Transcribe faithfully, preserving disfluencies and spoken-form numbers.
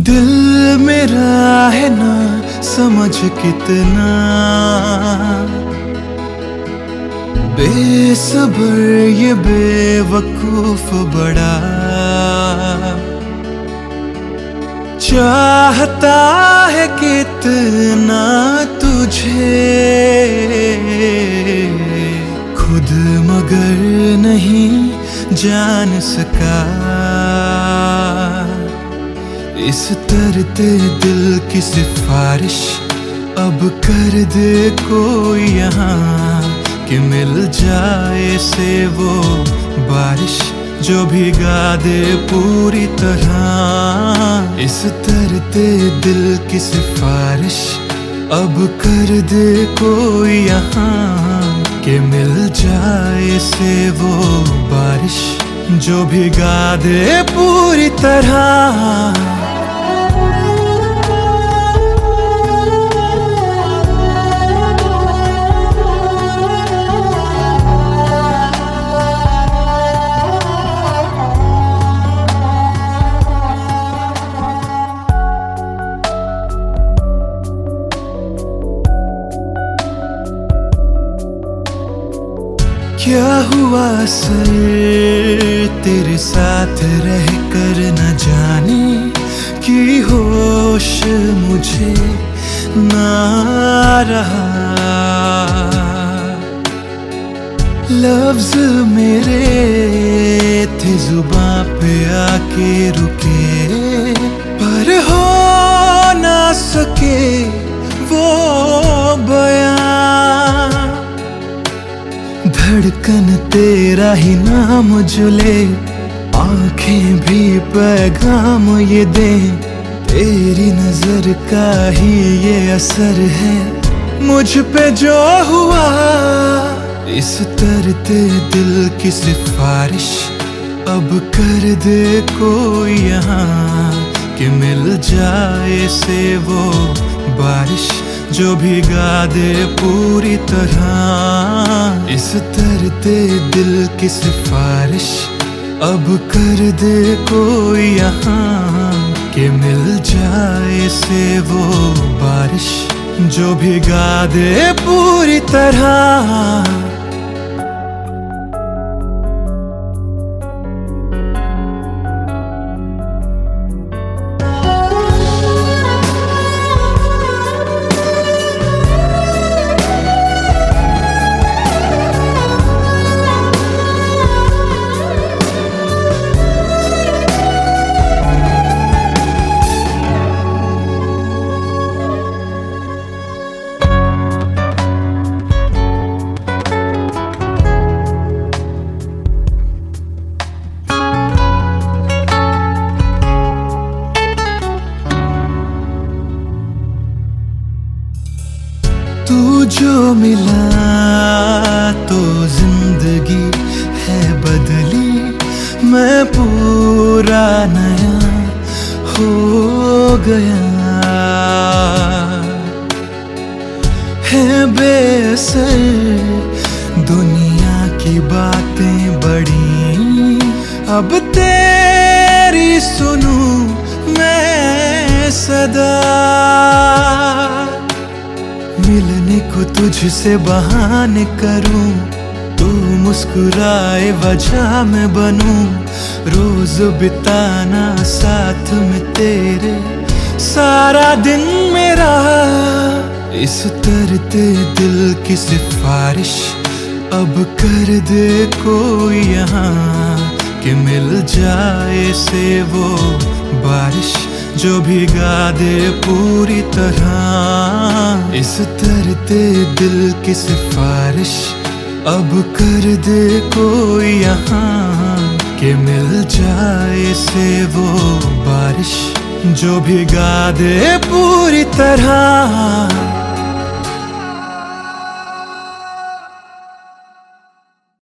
दिल मेरा है ना समझ कितना बेसब्र ये बेवकूफ बड़ा चाहता है कितना तुझे खुद मगर नहीं जान सका। इस तरते दिल की सिफारिश अब कर दे कोई यहाँ कि मिल जाए से वो बारिश जो भिगा दे पूरी तरह। इस तरते दिल की सिफारिश अब कर दे कोई यहाँ कि मिल जाए से वो बारिश जो भिगा दे पूरी तरह। क्या हुआ सर तेरे साथ रह कर न जाने कि होश मुझे ना रहा। लफ्ज मेरे थे जुबां पे आके रुके पर हो ना सके वो बयां। धड़कन तेरा ही नाम जुले आंखें भी पैगाम ये दे तेरी नजर का ही ये असर है मुझ पे जो हुआ। इस तरते दिल की सिफारिश अब कर दे कोई यहाँ कि मिल जाए से वो बारिश जो भिगा दे पूरी तरह। इस तरते दिल की सिफारिश अब कर दे कोई यहाँ कि मिल जाए से वो बारिश जो भिगा दे पूरी तरह। तू जो मिला तो जिंदगी है बदली मैं पूरा नया हो गया। है बेअसर दुनिया की बातें बड़ी अब तेरी सुनूं मैं सदा। मिलने को तुझसे बहाने करूं तू मुस्कुराए वजह में बनूं रोज बिताना साथ में तेरे सारा दिन मेरा। इस तरते दिल की सिफारिश अब कर दे कोई यहाँ कि मिल जाए से वो बारिश जो भिगा दे पूरी तरह। इस तरते दिल की सिफारिश अब कर दे कोई यहाँ कि मिल जाए से वो बारिश जो भिगा दे पूरी तरह।